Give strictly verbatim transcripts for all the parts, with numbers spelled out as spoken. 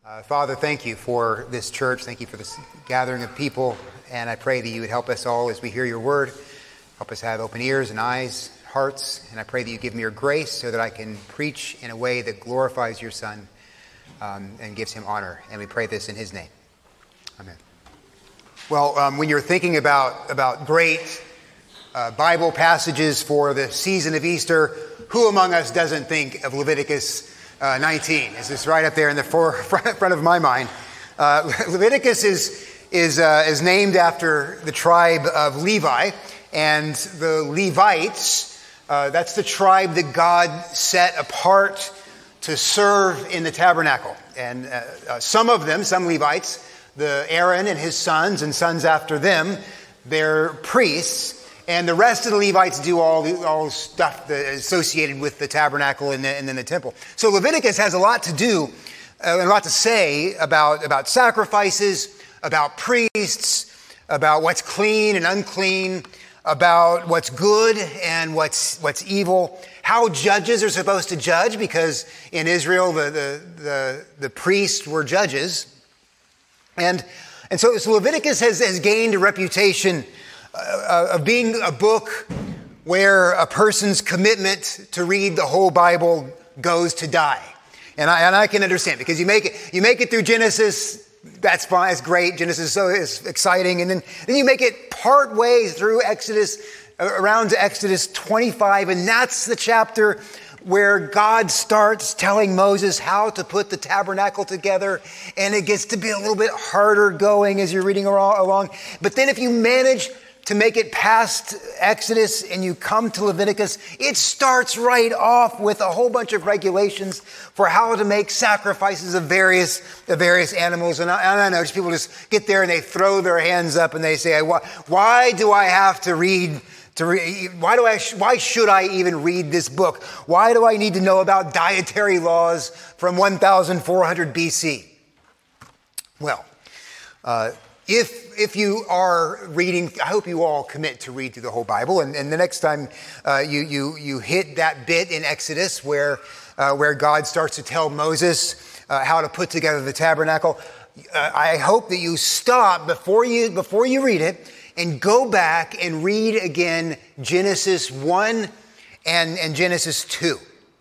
Uh, Father, thank you for this church. Thank you for this gathering of people. And I pray that you would help us all as we hear your word. Help us have open ears and eyes, hearts. And I pray that you give me your grace so that I can preach in a way that glorifies your Son um, and gives him honor. And we pray this in his name. Amen. Well, um, when you're thinking about, about great uh, Bible passages for the season of Easter, who among us doesn't think of Leviticus Uh, nineteen? Is this right up there in the forefront front of my mind? Uh, Leviticus is is uh, is named after the tribe of Levi, and the Levites. Uh, that's the tribe that God set apart to serve in the tabernacle. And uh, uh, some of them, some Levites, the Aaron and his sons and sons after them, they're priests. And the rest of the Levites do all the all stuff that is associated with the tabernacle and, the, and then the temple. So Leviticus has a lot to do, uh, a lot to say about, about sacrifices, about priests, about what's clean and unclean, about what's good and what's what's evil, how judges are supposed to judge, because in Israel the the the, the priests were judges. And and so, so Leviticus has, has gained a reputation Uh, of being a book where a person's commitment to read the whole Bible goes to die. And I, and I can understand, because you make it, you make it through Genesis, that's fine, it's great. Genesis is so is exciting. And then, then you make it part way through Exodus, around to Exodus twenty-five. And that's the chapter where God starts telling Moses how to put the tabernacle together. And it gets to be a little bit harder going as you're reading along. But then if you manage to make it past Exodus and you come to Leviticus, it starts right off with a whole bunch of regulations for how to make sacrifices of various of various animals. And I, and I know just people just get there and they throw their hands up and they say, why, why do I have to read, to read, why do I, why should I even read this book? Why do I need to know about dietary laws from one thousand four hundred B C? Well, uh, If if you are reading, I hope you all commit to read through the whole Bible. And, and the next time uh, you you you hit that bit in Exodus where uh, where God starts to tell Moses uh, how to put together the tabernacle, uh, I hope that you stop before you before you read it and go back and read again Genesis one and and Genesis two.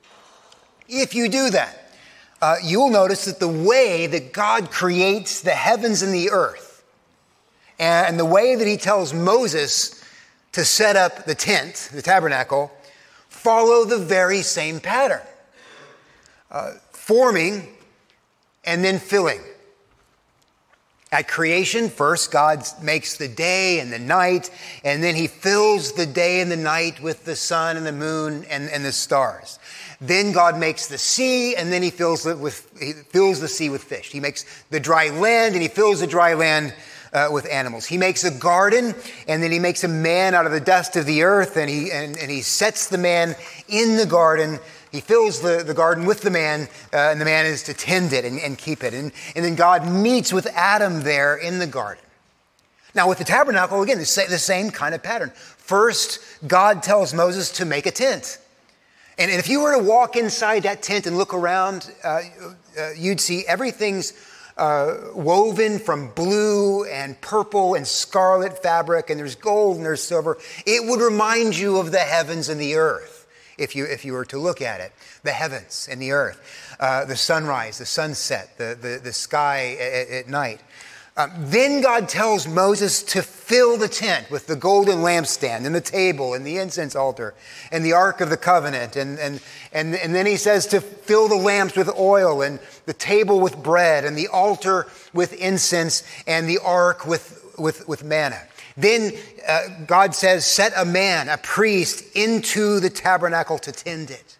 If you do that, uh, you will notice that the way that God creates the heavens and the earth, and the way that he tells Moses to set up the tent, the tabernacle, follow the very same pattern. Uh, forming and then filling. At creation, first God makes the day and the night, and then he fills the day and the night with the sun and the moon and, and the stars. Then God makes the sea, and then he fills it with he fills the sea with fish. He makes the dry land, and he fills the dry land Uh, with animals. He makes a garden, and then he makes a man out of the dust of the earth, and he and, and he sets the man in the garden. He fills the, the garden with the man, uh, and the man is to tend it and, and keep it. And, and then God meets with Adam there in the garden. Now with the tabernacle, again, the same, the same kind of pattern. First, God tells Moses to make a tent. And, and if you were to walk inside that tent and look around, uh, uh, you'd see everything's Uh, woven from blue and purple and scarlet fabric, and there's gold and there's silver. It would remind you of the heavens and the earth if you if you were to look at it. The heavens and the earth, uh, the sunrise, the sunset, the the, the sky at, at night. Um, then God tells Moses to fill the tent with the golden lampstand and the table and the incense altar and the Ark of the Covenant. And, and, and, and then he says to fill the lamps with oil and the table with bread and the altar with incense and the Ark with, with, with manna. Then uh, God says, set a man, a priest, into the tabernacle to tend it.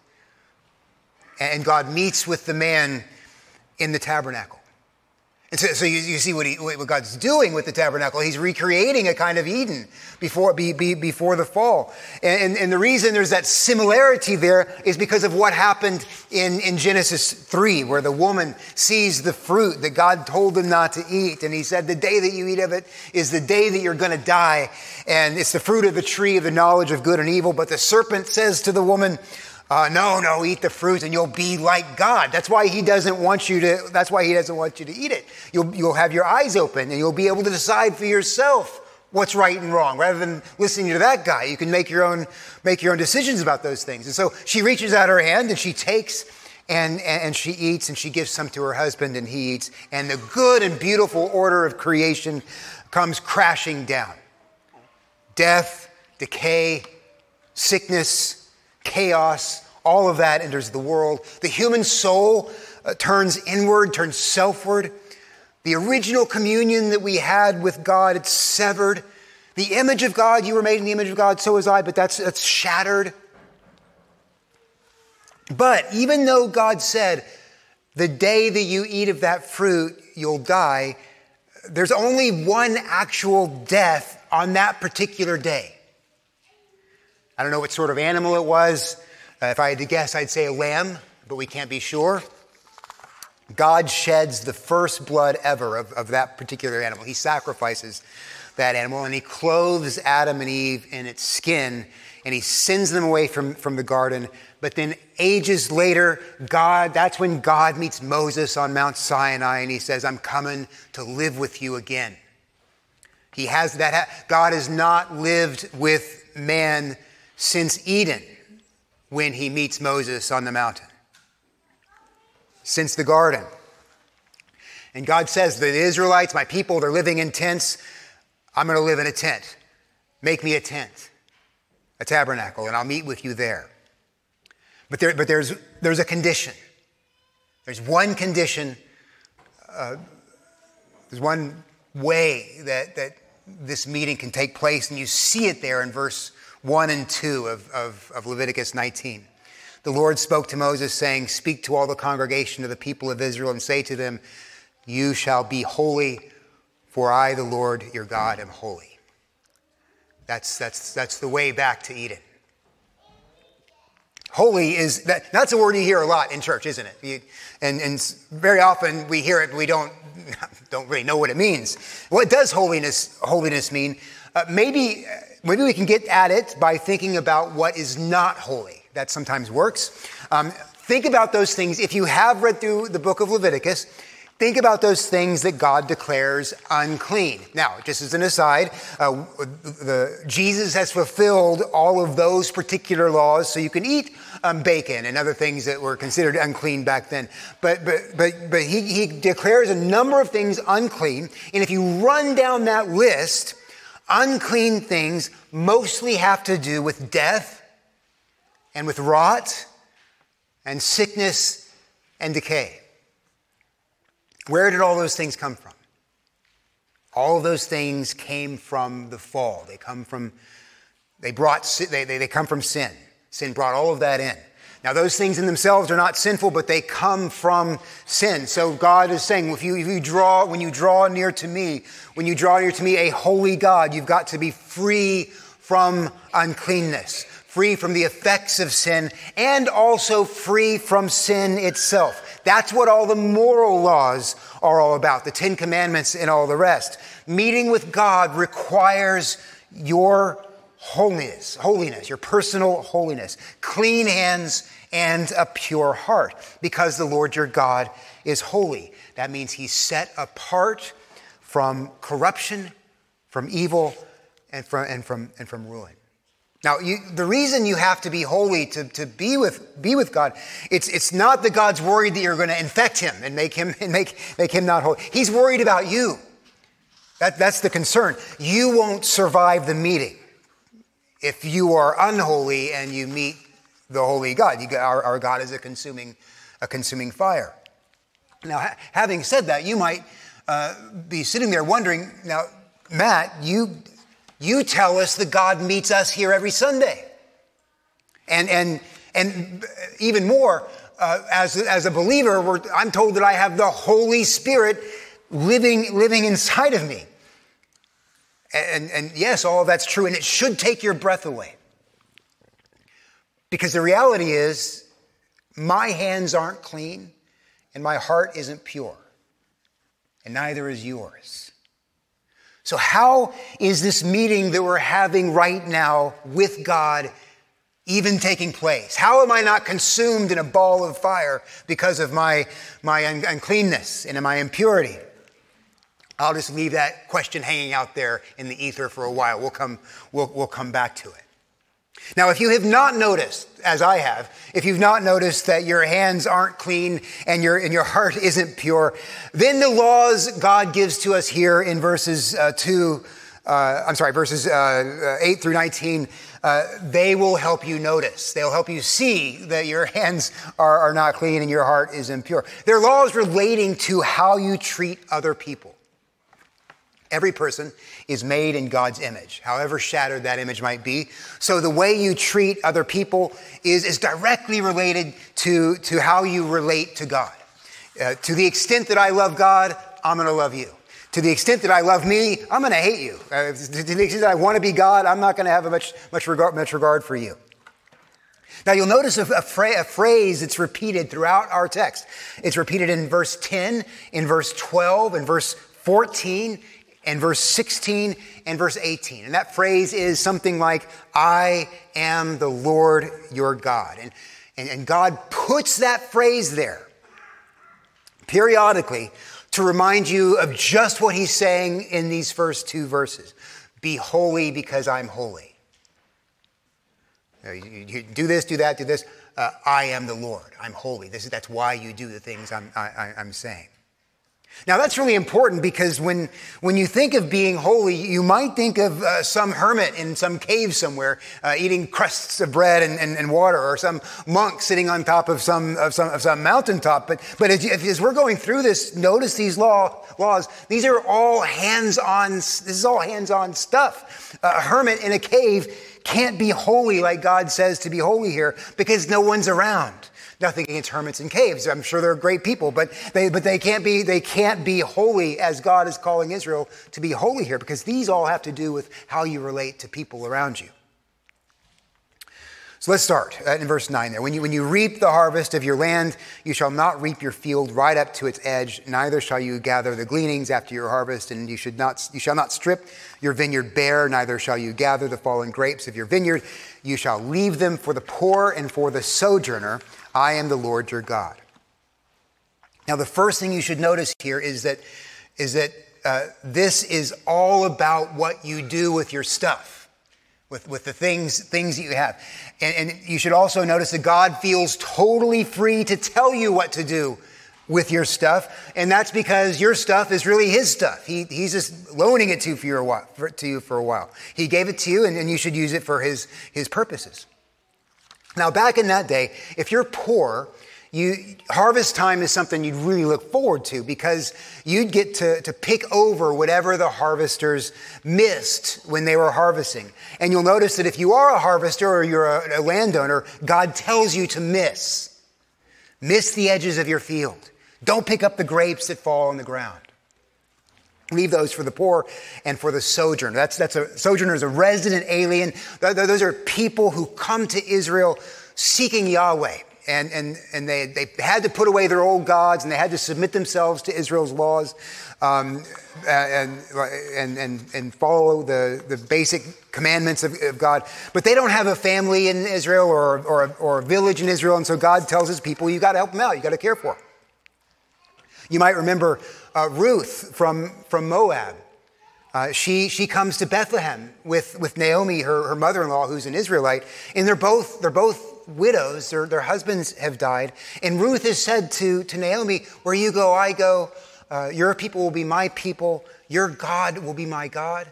And God meets with the man in the tabernacle. And so, so you, you see what, he, what God's doing with the tabernacle. He's recreating a kind of Eden before, be, be, before the fall. And, and, and the reason there's that similarity there is because of what happened in, in Genesis three, where the woman sees the fruit that God told them not to eat. And he said, the day that you eat of it is the day that you're going to die. And it's the fruit of the tree of the knowledge of good and evil. But the serpent says to the woman, Uh, no, no, eat the fruit and you'll be like God. That's why he doesn't want you to, that's why he doesn't want you to eat it. You'll, you'll have your eyes open and you'll be able to decide for yourself what's right and wrong. Rather than listening to that guy, you can make your own, make your own decisions about those things. And so she reaches out her hand and she takes and, and, and she eats and she gives some to her husband and he eats. And the good and beautiful order of creation comes crashing down. Death, decay, sickness, chaos, all of that enters the world. The human soul uh, turns inward, turns selfward. The original communion that we had with God, it's severed. The image of God, you were made in the image of God, so was I, but that's, that's shattered. But even though God said, the day that you eat of that fruit, you'll die, there's only one actual death on that particular day. I don't know what sort of animal it was. Uh, if I had to guess, I'd say a lamb, but we can't be sure. God sheds the first blood ever of, of that particular animal. He sacrifices that animal and he clothes Adam and Eve in its skin and he sends them away from, from the garden. But then ages later, God, that's when God meets Moses on Mount Sinai and he says, I'm coming to live with you again. He has that. God has not lived with man since Eden, when he meets Moses on the mountain. Since the garden. And God says, the Israelites, my people, they're living in tents. I'm going to live in a tent. Make me a tent, a tabernacle, and I'll meet with you there. But there, but there's, there's a condition. There's one condition. Uh, there's one way that, that this meeting can take place, and you see it there in verse one and two of, of, of Leviticus nineteen. The Lord spoke to Moses saying, speak to all the congregation of the people of Israel and say to them, you shall be holy, for I, the Lord your God, am holy. That's, that's, that's the way back to Eden. Holy is, that, that's a word you hear a lot in church, isn't it? You, and, and very often we hear it, but we don't, don't really know what it means. What does holiness, holiness mean? Uh, maybe... Maybe we can get at it by thinking about what is not holy. That sometimes works. Um, think about those things. If you have read through the book of Leviticus, think about those things that God declares unclean. Now, just as an aside, uh, the, Jesus has fulfilled all of those particular laws, so you can eat um, bacon and other things that were considered unclean back then. But but but but he, he declares a number of things unclean, and if you run down that list, unclean things mostly have to do with death and with rot and sickness and decay. Where did all those things come from? All of those things came from the fall. They come from, they brought, they, they, they come from sin. Sin brought all of that in. Now, those things in themselves are not sinful, but they come from sin. So God is saying, if you, if you draw, when you draw near to me, when you draw near to me, a holy God, you've got to be free from uncleanness, free from the effects of sin, and also free from sin itself. That's what all the moral laws are all about, the Ten Commandments and all the rest. Meeting with God requires your holiness, holiness, your personal holiness, clean hands and a pure heart, because the Lord your God is holy. That means he's set apart from corruption, from evil, and from and from and from ruin. Now, you, the reason you have to be holy to, to be with be with God, it's it's not that God's worried that you're going to infect him and make him and make make him not holy. He's worried about you. That that's the concern. You won't survive the meeting if you are unholy and you meet the holy God. You, our, our God is a consuming, a consuming fire. Now, ha- having said that, you might uh, be sitting there wondering, now, Matt, you you tell us that God meets us here every Sunday, and and and even more, uh, as as a believer, we're, I'm told that I have the Holy Spirit living living inside of me. And, and yes, all of that's true, and it should take your breath away. Because the reality is, my hands aren't clean, and my heart isn't pure, and neither is yours. So how is this meeting that we're having right now with God even taking place? How am I not consumed in a ball of fire because of my, my un- uncleanness and my impurity? I'll just leave that question hanging out there in the ether for a while. We'll come, we'll, we'll come back to it. Now, if you have not noticed, as I have, if you've not noticed that your hands aren't clean and your, and your heart isn't pure, then the laws God gives to us here in verses uh, two, uh, I'm sorry, verses uh, eight through nineteen, uh, they will help you notice. They'll help you see that your hands are, are not clean and your heart is impure. They're laws relating to how you treat other people. Every person is made in God's image, however shattered that image might be. So the way you treat other people is, is directly related to, to how you relate to God. Uh, to the extent that I love God, I'm going to love you. To the extent that I love me, I'm going to hate you. Uh, to the extent that I want to be God, I'm not going to have a much, much, regard, much regard for you. Now you'll notice a, a, fra- a phrase that's repeated throughout our text. It's repeated in verse ten, in verse twelve, in verse fourteen, and verse sixteen and verse eighteen. And that phrase is something like, I am the Lord your God. And, and, and God puts that phrase there periodically to remind you of just what he's saying in these first two verses. Be holy because I'm holy. You, you, you do this, do that, do this. Uh, I am the Lord. I'm holy. This is, that's why you do the things I'm, I, I'm saying. Now that's really important because when, when you think of being holy, you might think of uh, some hermit in some cave somewhere uh, eating crusts of bread and, and, and water, or some monk sitting on top of some of some, of some mountaintop. But, but as, as we're going through this, notice these law, laws. These are all hands-on, this is all hands-on stuff. A hermit in a cave can't be holy like God says to be holy here because no one's around. Nothing against hermits in caves. I'm sure they're great people, but they but they can't be they can't be holy as God is calling Israel to be holy here, because these all have to do with how you relate to people around you. So let's start in verse nine there. When you when you reap the harvest of your land, you shall not reap your field right up to its edge, neither shall you gather the gleanings after your harvest, and you should not you shall not strip your vineyard bare, neither shall you gather the fallen grapes of your vineyard. You shall leave them for the poor and for the sojourner. I am the Lord your God. Now, the first thing you should notice here is that, is that uh, this is all about what you do with your stuff, with, with the things, things that you have. And, and you should also notice that God feels totally free to tell you what to do with your stuff. And that's because your stuff is really his stuff. He, he's just loaning it to you for, a while, for, to you for a while. He gave it to you, and, and you should use it for his, his purposes. Now, back in that day, if you're poor, you, harvest time is something you'd really look forward to, because you'd get to, to pick over whatever the harvesters missed when they were harvesting. And you'll notice that if you are a harvester or you're a, a landowner, God tells you to miss. Miss the edges of your field. Don't pick up the grapes that fall on the ground. Leave those for the poor and for the sojourner. That's, that's a sojourner is a resident alien. Those are people who come to Israel seeking Yahweh. And, and, and they, they had to put away their old gods, and they had to submit themselves to Israel's laws, um, and, and, and, and follow the, the basic commandments of, of God. But they don't have a family in Israel or, or, or a village in Israel. And so God tells his people, you got to help them out. You got to care for them. You might remember uh, Ruth from, from Moab. Uh, she, she comes to Bethlehem with, with Naomi, her, her mother-in-law, who's an Israelite. And they're both, they're both widows. Their, their husbands have died. And Ruth has said to, to Naomi, where you go, I go. Uh, your people will be my people. Your God will be my God.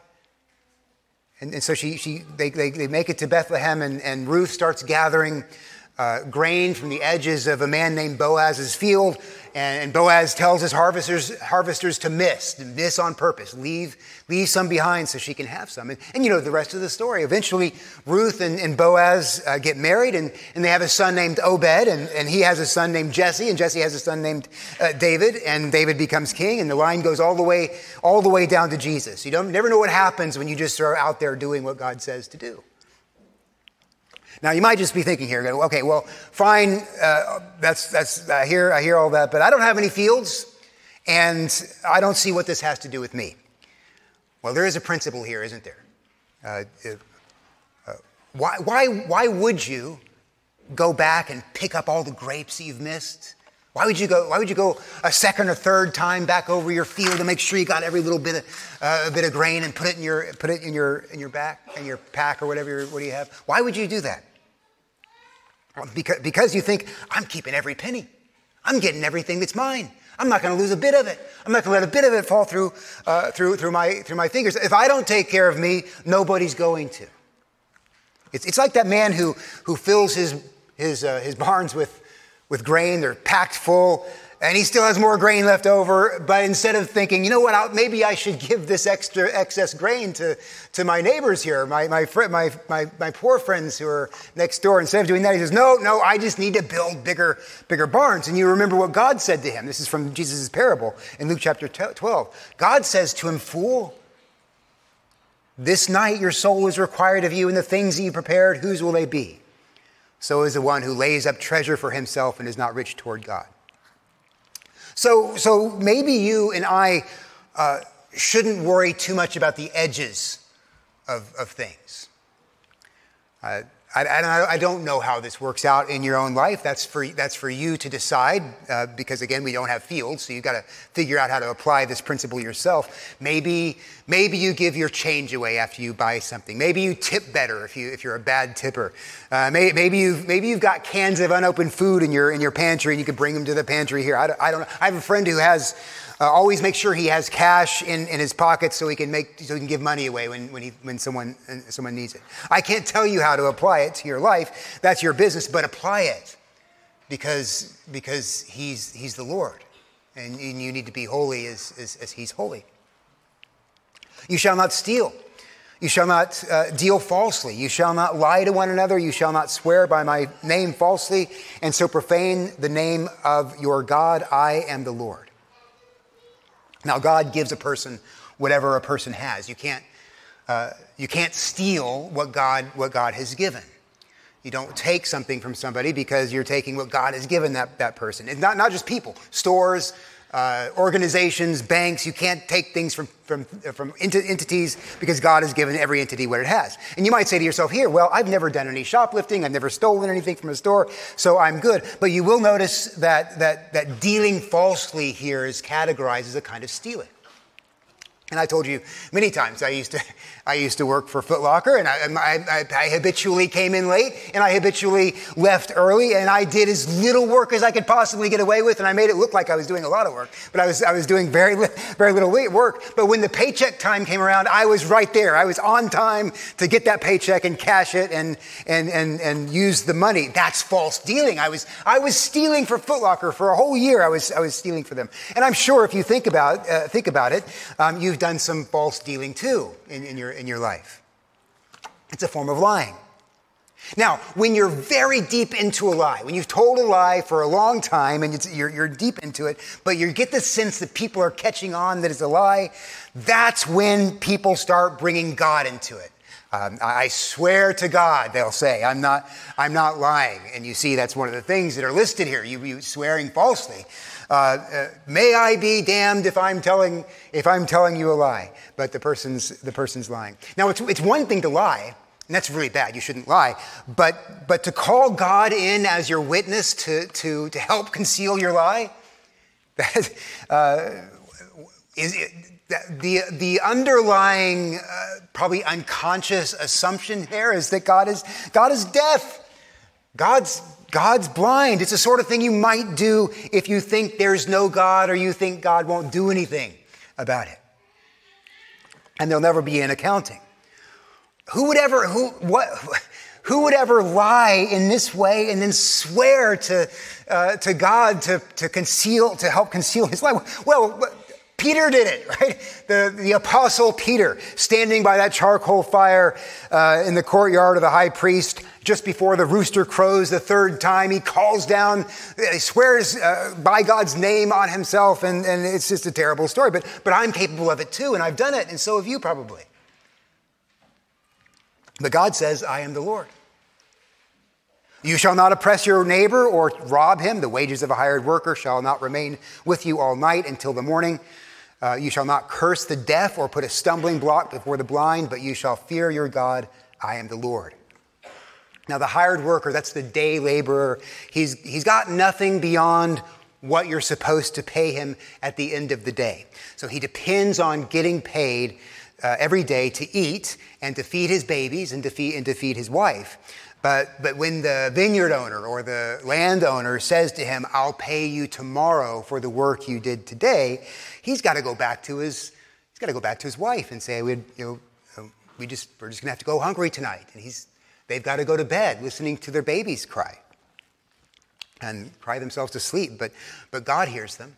And, and so she, she, they, they, they make it to Bethlehem, and, and Ruth starts gathering uh, grain from the edges of a man named Boaz's field. And Boaz tells his harvesters harvesters to miss, to miss on purpose, leave leave some behind so she can have some. And, and you know the rest of the story. Eventually, Ruth and, and Boaz uh, get married, and, and they have a son named Obed, and, and he has a son named Jesse, and Jesse has a son named uh, David, and David becomes king, and the line goes all the way all the way down to Jesus. You don't never know what happens when you just are out there doing what God says to do. Now, you might just be thinking here, okay, well, fine, uh, that's, that's, I hear, I hear all that, but I don't have any fields, and I don't see what this has to do with me. Well, there is a principle here, isn't there? Uh, uh, Why, why, why would you go back and pick up all the grapes that you've missed? Why would you go? Why would you go a second or third time back over your field to make sure you got every little bit of uh, a bit of grain and put it in your put it in your in your back in your pack or whatever? You're, what do you have? Why would you do that? Because because you think I'm keeping every penny, I'm getting everything that's mine. I'm not going to lose a bit of it. I'm not going to let a bit of it fall through uh, through through my through my fingers. If I don't take care of me, nobody's going to. It's it's like that man who who fills his his uh, his barns with. with grain, they're packed full, and he still has more grain left over. But instead of thinking, you know what, I'll, maybe I should give this extra excess grain to, to my neighbors here, my my, fr- my my my poor friends who are next door. Instead of doing that, he says, no, no, I just need to build bigger bigger barns. And you remember what God said to him. This is from Jesus' parable in Luke chapter twelve. God says to him, fool, this night your soul is required of you, and the things that you prepared, whose will they be? So is the one who lays up treasure for himself and is not rich toward God. So, so maybe you and I uh, shouldn't worry too much about the edges of, of things. Uh, I, I don't know how this works out in your own life. That's for that's for you to decide. Uh, because again, we don't have fields, so you've got to figure out how to apply this principle yourself. Maybe maybe you give your change away after you buy something. Maybe you tip better if you if you're a bad tipper. Uh, maybe maybe you've maybe you've got cans of unopened food in your in your pantry, and you could bring them to the pantry here. I don't, I don't know. I have a friend who has. Uh, always make sure he has cash in, in his pocket so he can make so he can give money away when when he when someone uh, someone needs it. I can't tell you how to apply it to your life. That's your business, but apply it because because he's he's the Lord, and, and you need to be holy as, as as he's holy. You shall not steal. You shall not uh, deal falsely. You shall not lie to one another. You shall not swear by my name falsely, and so profane the name of your God. I am the Lord. Now, God gives a person whatever a person has. You can't, uh, you can't steal what God, what God has given. You don't take something from somebody because you're taking what God has given that, that person. It's not, not just people, stores, uh, organizations, banks. You can't take things from, from, from entities because God has given every entity what it has. And you might say to yourself here, well, I've never done any shoplifting. I've never stolen anything from a store, so I'm good. But you will notice that, that, that dealing falsely here is categorized as a kind of stealing. And I told you many times I used to I used to work for Foot Locker, and I, I, I habitually came in late, and I habitually left early, and I did as little work as I could possibly get away with, and I made it look like I was doing a lot of work, but I was I was doing very li- very little work. But when the paycheck time came around, I was right there. I was on time to get that paycheck and cash it and and and and use the money. That's false dealing. I was I was stealing for Foot Locker for a whole year. I was I was stealing for them, and I'm sure if you think about uh, think about it, um, you've done some false dealing too in, in your in your life. It's a form of lying. Now, when you're very deep into a lie, when you've told a lie for a long time and it's, you're, you're deep into it, but you get the sense that people are catching on that it's a lie, that's when people start bringing God into it. Um, I swear to God, they'll say, I'm not, I'm not lying. And you see, that's one of the things that are listed here. You, you swearing falsely. Uh, uh, may I be damned if I'm telling if I'm telling you a lie, but the person's the person's lying. Now, it's it's one thing to lie, and that's really bad. You shouldn't lie. But but to call God in as your witness to to to help conceal your lie, that uh, is. It, The the underlying, uh, probably unconscious assumption here is that God is God is deaf. God's God's blind. It's the sort of thing you might do if you think there's no God or you think God won't do anything about it. And there'll never be an accounting. Who would ever who what who would ever lie in this way and then swear to uh, to God to to conceal to help conceal his lie? Well. Peter did it, right? The, the apostle Peter, standing by that charcoal fire uh, in the courtyard of the high priest, just before the rooster crows the third time, he calls down, he swears uh, by God's name on himself, and, and it's just a terrible story. But, but I'm capable of it too, and I've done it, and so have you probably. But God says, I am the Lord. You shall not oppress your neighbor or rob him. The wages of a hired worker shall not remain with you all night until the morning. Uh, you shall not curse the deaf or put a stumbling block before the blind, but you shall fear your God. I am the Lord. Now, the hired worker, that's the day laborer. He's, he's got nothing beyond what you're supposed to pay him at the end of the day. So he depends on getting paid uh, every day to eat and to feed his babies and to feed, and to feed his wife. But, but when the vineyard owner or the landowner says to him, I'll pay you tomorrow for the work you did today, he's got to go back to his, he's got to go back to his wife and say, we, you know, we just, we're just going to have to go hungry tonight. And he's, they've got to go to bed listening to their babies cry and cry themselves to sleep. But, but God hears them.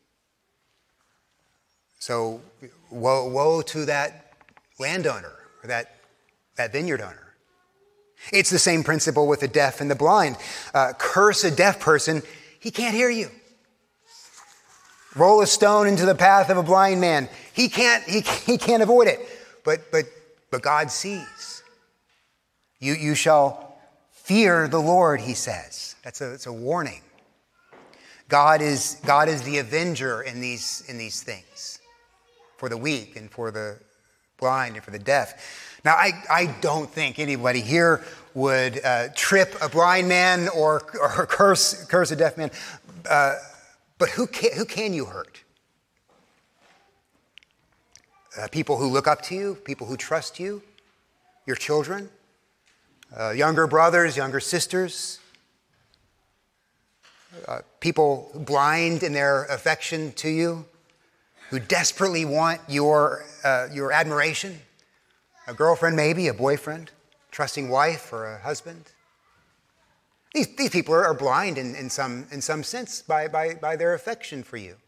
So woe, woe to that landowner or that, that vineyard owner. It's the same principle with the deaf and the blind. Uh, curse a deaf person, he can't hear you. Roll a stone into the path of a blind man, he can't, he, he can't avoid it. But, but, but God sees. You, you shall fear the Lord, he says. That's a, that's a warning. God is, God is the avenger in these, in these things for the weak and for the blind and for the deaf. Now, I, I don't think anybody here would uh, trip a blind man or, or curse, curse a deaf man. Uh, but who can, who can you hurt? Uh, people who look up to you, people who trust you, your children, uh, younger brothers, younger sisters, uh, people blind in their affection to you, who desperately want your, uh, your admiration. A girlfriend, maybe, a boyfriend, trusting wife or a husband. These, these people are, are blind in, in, some, in some sense by, by, by their affection for you.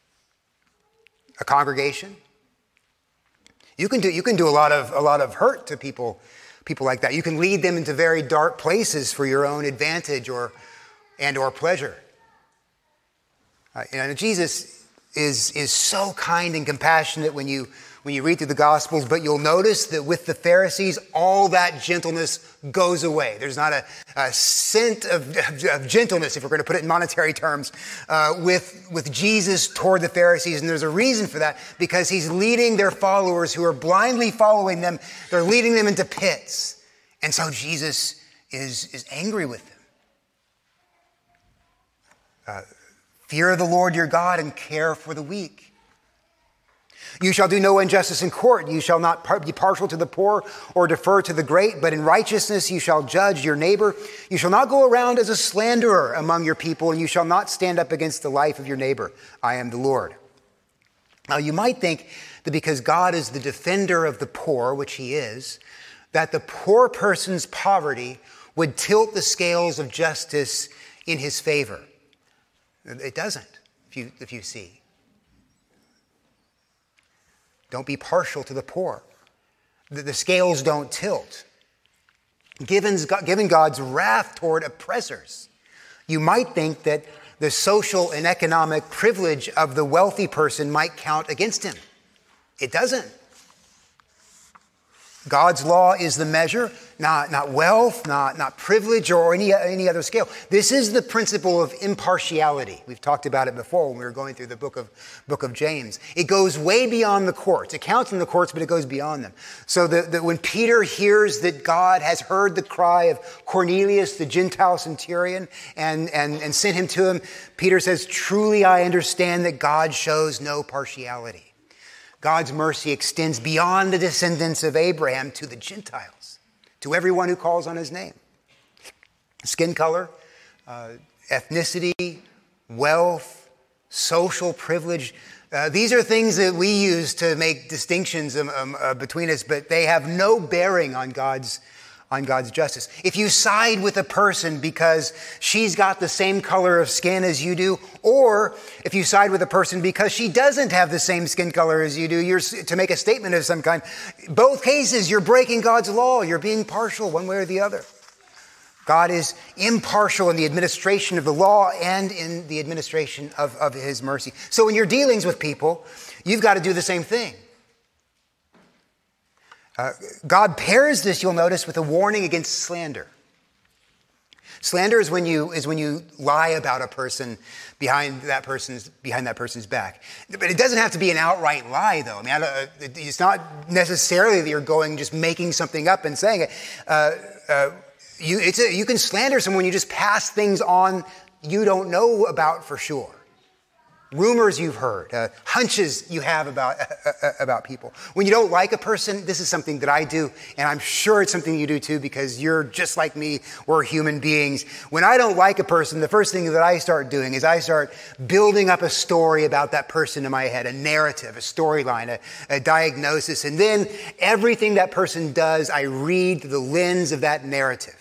A congregation. You can do, you can do a lot of, a lot of hurt to people, people like that. You can lead them into very dark places for your own advantage or, and or pleasure. Uh, you know, Jesus is, is so kind and compassionate when you when you read through the Gospels, but you'll notice that with the Pharisees, all that gentleness goes away. There's not a, a scent of, of, of gentleness, if we're going to put it in monetary terms, uh, with, with Jesus toward the Pharisees. And there's a reason for that, because he's leading their followers who are blindly following them. They're leading them into pits. And so Jesus is, is angry with them. Uh, fear the Lord your God and care for the weak. You shall do no injustice in court. You shall not par- be partial to the poor or defer to the great, but in righteousness you shall judge your neighbor. You shall not go around as a slanderer among your people, and you shall not stand up against the life of your neighbor. I am the Lord. Now you might think that because God is the defender of the poor, which he is, that the poor person's poverty would tilt the scales of justice in his favor. It doesn't, if you, if you see. Don't be partial to the poor. The, the scales don't tilt. Given, given God's wrath toward oppressors, you might think that the social and economic privilege of the wealthy person might count against him. It doesn't. God's law is the measure, not, not wealth, not, not privilege or any, any other scale. This is the principle of impartiality. We've talked about it before when we were going through the book of, book of James. It goes way beyond the courts. It counts in the courts, but it goes beyond them. So that, that when Peter hears that God has heard the cry of Cornelius, the Gentile centurion, and, and, and sent him to him, Peter says, truly I understand that God shows no partiality. God's mercy extends beyond the descendants of Abraham to the Gentiles, to everyone who calls on his name. Skin color, uh, ethnicity, wealth, social privilege. Uh, these are things that we use to make distinctions um, um, uh, between us, but they have no bearing on God's on God's justice. If you side with a person because she's got the same color of skin as you do, or if you side with a person because she doesn't have the same skin color as you do, you're to make a statement of some kind. Both cases, you're breaking God's law. You're being partial one way or the other. God is impartial in the administration of the law and in the administration of, of his mercy. So in your dealings with people, you've got to do the same thing. Uh, God pairs this, you'll notice, with a warning against slander. Slander is when you is when you lie about a person behind that person's behind that person's back. But it doesn't have to be an outright lie, though. I mean, I it's not necessarily that you're going just making something up and saying it. Uh, uh, You, it's a, you can slander someone when you just pass things on you don't know about for sure. Rumors you've heard, uh, hunches you have about, uh, about people. When you don't like a person, this is something that I do, and I'm sure it's something you do too because you're just like me, we're human beings. When I don't like a person, the first thing that I start doing is I start building up a story about that person in my head, a narrative, a storyline, a, a diagnosis, and then everything that person does, I read through the lens of that narrative.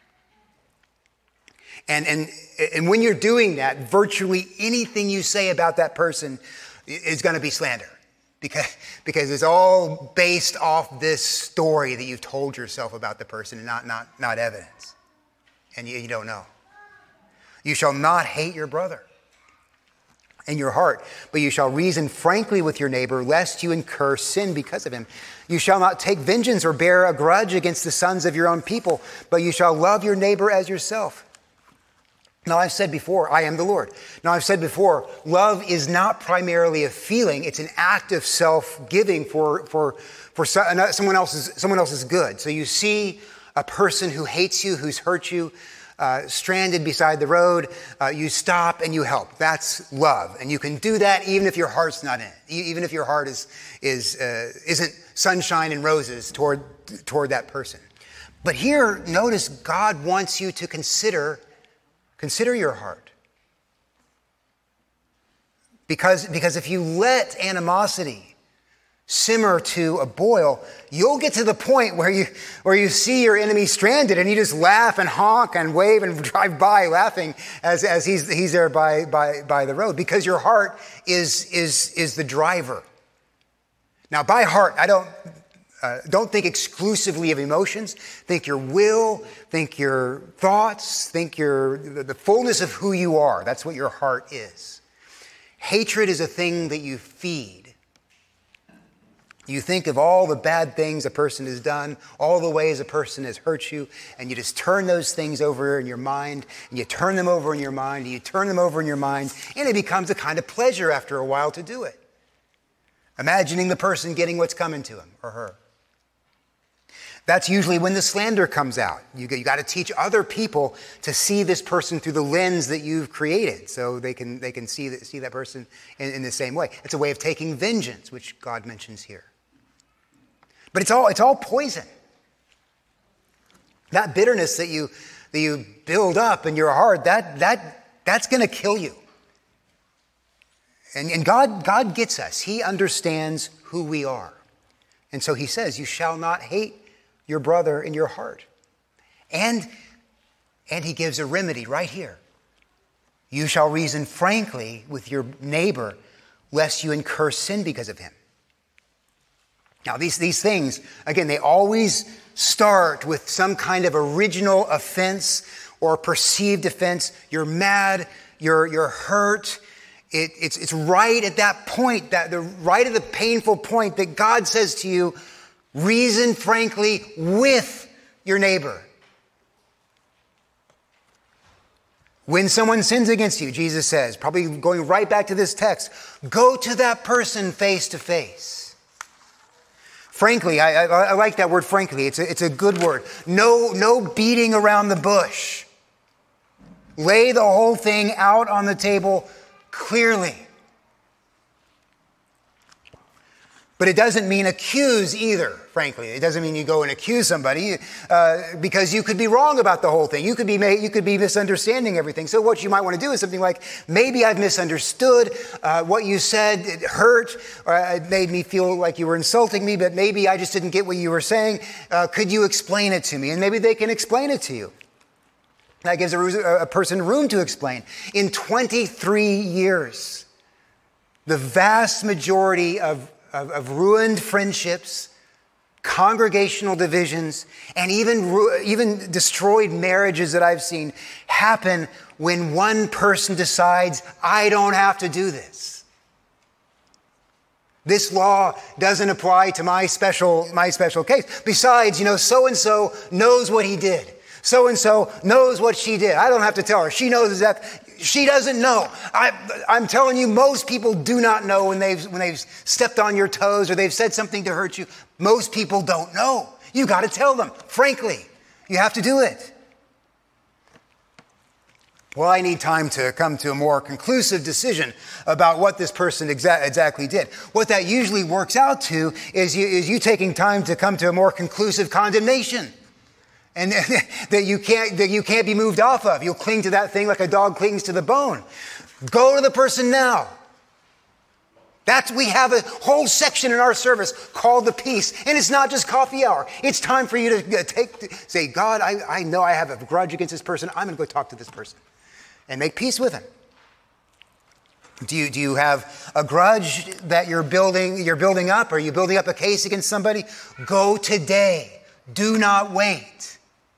And, and, and when you're doing that, virtually anything you say about that person is going to be slander because, because it's all based off this story that you've told yourself about the person and not, not, not evidence. And you, you don't know. You shall not hate your brother in your heart, but you shall reason frankly with your neighbor, lest you incur sin because of him. You shall not take vengeance or bear a grudge against the sons of your own people, but you shall love your neighbor as yourself. Now, I've said before, I am the Lord. Now, I've said before, love is not primarily a feeling. It's an act of self-giving for, for, for someone else's, someone else's good. So you see a person who hates you, who's hurt you, uh, stranded beside the road, uh, you stop and you help. That's love. And you can do that even if your heart's not in it. Even if your heart is, is, uh, isn't sunshine and roses toward, toward that person. But here, notice God wants you to consider Consider your heart. Because, because if you let animosity simmer to a boil, you'll get to the point where you, where you see your enemy stranded and you just laugh and honk and wave and drive by laughing as, as he's, he's there by, by, by the road. Because your heart is, is, is the driver. Now, by heart, I don't... Uh, don't think exclusively of emotions. Think your will, think your thoughts, think your the, the fullness of who you are. That's what your heart is. Hatred is a thing that you feed. You think of all the bad things a person has done, all the ways a person has hurt you, and you just turn those things over in your mind, and you turn them over in your mind, and you turn them over in your mind, and it becomes a kind of pleasure after a while to do it. Imagining the person getting what's coming to him or her. That's usually when the slander comes out. You, you got to teach other people to see this person through the lens that you've created so they can, they can see, that, see that person in, in the same way. It's a way of taking vengeance, which God mentions here. But it's all, it's all poison. That bitterness that you, that you build up in your heart, that, that, that's going to kill you. And, and God, God gets us. He understands who we are. And so he says, you shall not hate your brother in your heart. And, and he gives a remedy right here. You shall reason frankly with your neighbor, lest you incur sin because of him. Now, these, these things, again, they always start with some kind of original offense or perceived offense. You're mad, you're, you're hurt. It, it's, it's right at that point, that the right at the painful point that God says to you, reason frankly with your neighbor. When someone sins against you, Jesus says, probably going right back to this text, go to that person face to face. Frankly, I, I, I like that word frankly. It's a, it's a good word. No, no beating around the bush. Lay the whole thing out on the table clearly. But it doesn't mean accuse either, frankly. It doesn't mean you go and accuse somebody uh, because you could be wrong about the whole thing. You could be made, you could be misunderstanding everything. So what you might want to do is something like, maybe I've misunderstood uh, what you said. It hurt, or it made me feel like you were insulting me, but maybe I just didn't get what you were saying. Uh, could you explain it to me? And maybe they can explain it to you. That gives a, a person room to explain. In twenty-three years, the vast majority of Of, of ruined friendships, congregational divisions, and even, even destroyed marriages that I've seen happen when one person decides, I don't have to do this. This law doesn't apply to my special, my special case. Besides, you know, so-and-so knows what he did. So-and-so knows what she did. I don't have to tell her. She knows that. She doesn't know. I, I'm telling you, most people do not know when they've, when they've stepped on your toes or they've said something to hurt you. Most people don't know. You got to tell them. Frankly, you have to do it. Well, I need time to come to a more conclusive decision about what this person exa- exactly did. What that usually works out to is you, is you taking time to come to a more conclusive condemnation. And that you can't, that you can't be moved off of. You'll cling to that thing like a dog clings to the bone. Go to the person now. That's, we have a whole section in our service called the peace. And it's not just coffee hour. It's time for you to take, say, God, I, I know I have a grudge against this person. I'm going to go talk to this person and make peace with him. Do you, do you have a grudge that you're building, you're building up? Are you building up a case against somebody? Go today. Do not wait.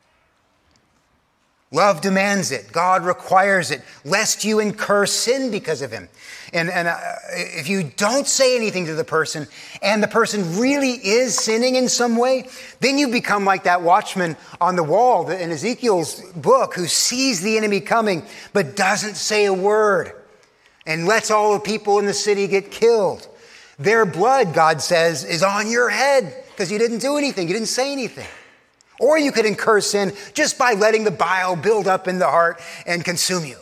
Love demands it. God requires it, lest you incur sin because of him. And, and uh, if you don't say anything to the person, and the person really is sinning in some way, then you become like that watchman on the wall in Ezekiel's book who sees the enemy coming, but doesn't say a word, and lets all the people in the city get killed. Their blood, God says, is on your head because you didn't do anything. You didn't say anything. Or you could incur sin just by letting the bile build up in the heart and consume you.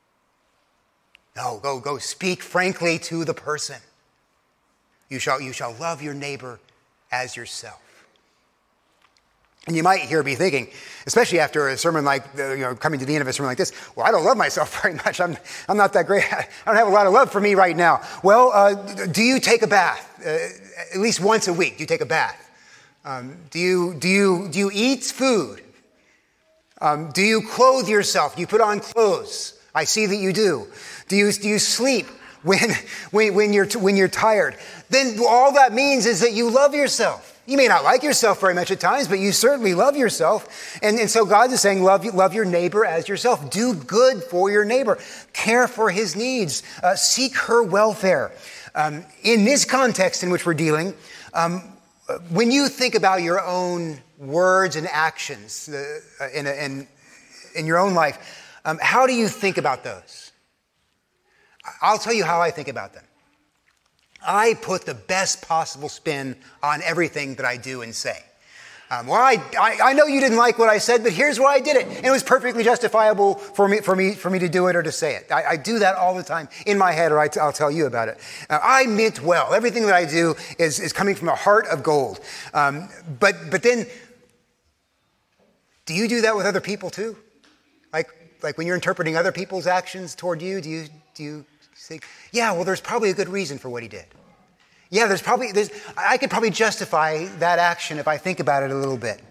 No, go, go speak frankly to the person. You shall, you shall love your neighbor as yourself. And you might hear me thinking, especially after a sermon like, you know, coming to the end of a sermon like this, well, I don't love myself very much. I'm, I'm not that great. I don't have a lot of love for me right now. Well, uh, do you take a bath? Uh, at least once a week, do you take a bath? Um, do you, do you, do you eat food? Um, do you clothe yourself? Do you put on clothes? I see that you do. Do you, do you sleep when, when, when you're, when you're tired? Then all that means is that you love yourself. You may not like yourself very much at times, but you certainly love yourself. And, and so God is saying, love, love your neighbor as yourself. Do good for your neighbor. Care for his needs. Uh, seek her welfare. Um, in this context in which we're dealing, um, when you think about your own words and actions uh, in, a, in, in your own life, um, how do you think about those? I'll tell you how I think about them. I put the best possible spin on everything that I do and say. Um, well, I, I, I know you didn't like what I said, but here's why I did it. And it was perfectly justifiable for me, for me, for me to do it or to say it. I, I do that all the time in my head, or I t- I'll tell you about it. Uh, I meant well. Everything that I do is, is coming from a heart of gold. Um, but, but then, do you do that with other people too? Like, like when you're interpreting other people's actions toward you, do you, do you think, yeah, well, there's probably a good reason for what he did. Yeah, there's probably, there's, I could probably justify that action if I think about it a little bit.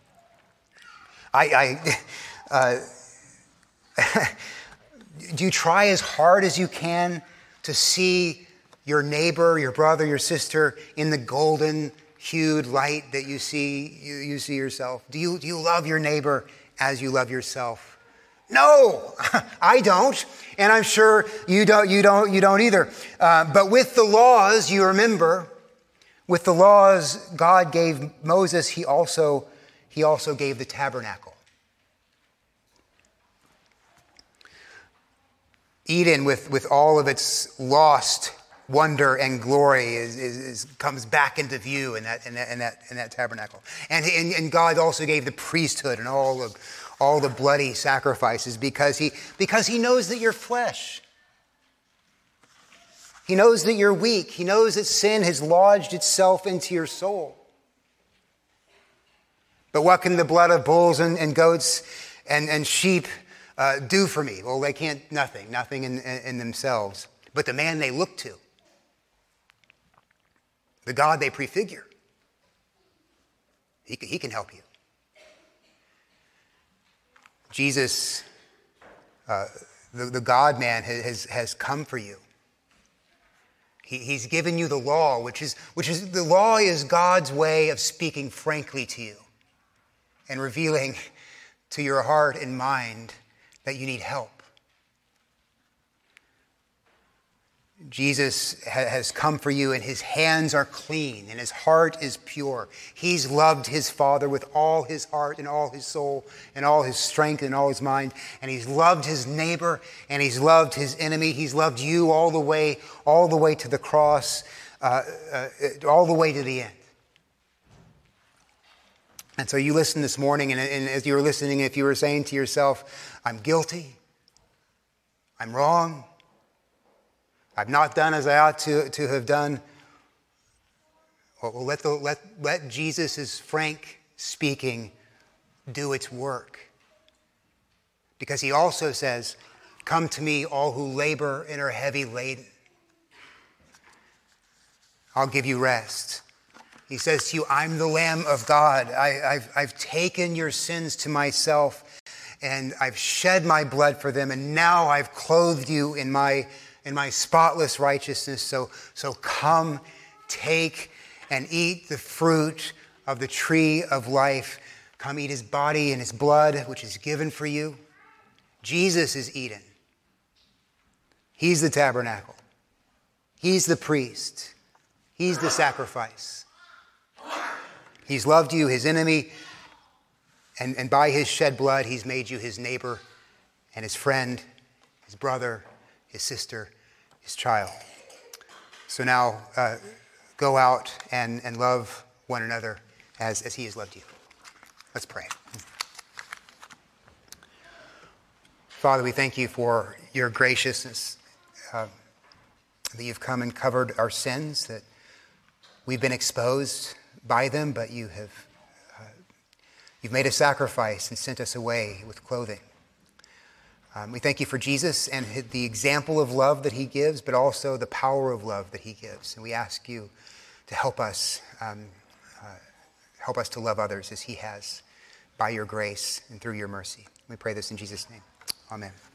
I, I uh, do you try as hard as you can to see your neighbor, your brother, your sister in the golden hued light that you see, you, you see yourself? Do you, do you love your neighbor as you love yourself? No, I don't, and I'm sure you don't. You don't. You don't either. Uh, but with the laws, you remember, with the laws God gave Moses, He also He also gave the tabernacle. Eden, with with all of its lost wonder and glory, is, is, is comes back into view in that in that in that, in that tabernacle. And, and and God also gave the priesthood and all of. all the bloody sacrifices because he, because he knows that you're flesh. He knows that you're weak. He knows that sin has lodged itself into your soul. But what can the blood of bulls and, and goats and, and sheep uh, do for me? Well, they can't, nothing, nothing in, in, in themselves. But the man they look to, the God they prefigure, he, he can help you. Jesus, uh, the, the God-man, has, has come for you. He, he's given you the law, which is, which is, the law is God's way of speaking frankly to you and revealing to your heart and mind that you need help. Jesus ha- has come for you, and his hands are clean and his heart is pure. He's loved his Father with all his heart and all his soul and all his strength and all his mind. And he's loved his neighbor and he's loved his enemy. He's loved you all the way, all the way to the cross, uh, uh, all the way to the end. And so you listen this morning, and, and as you were listening, if you were saying to yourself, I'm guilty, I'm wrong. I've not done as I ought to, to have done. Well, let, the, let, let Jesus' frank speaking do its work. Because he also says, come to me, all who labor and are heavy laden. I'll give you rest. He says to you, I'm the Lamb of God. I, I've, I've taken your sins to myself, and I've shed my blood for them, and now I've clothed you in my, in my spotless righteousness. So, so come, take, and eat the fruit of the tree of life. Come eat his body and his blood, which is given for you. Jesus is Eden. He's the tabernacle. He's the priest. He's the sacrifice. He's loved you, his enemy, and, and by his shed blood, he's made you his neighbor and his friend, his brother, his sister, his child. So now uh, go out and, and love one another as, as he has loved you. Let's pray. Father, we thank you for your graciousness, uh, that you've come and covered our sins, that we've been exposed by them, but you have uh, you've made a sacrifice and sent us away with clothing. Um, we thank you for Jesus and the example of love that he gives, but also the power of love that he gives. And we ask you to help us, um, uh, help us to love others as he has by your grace and through your mercy. We pray this in Jesus' name. Amen.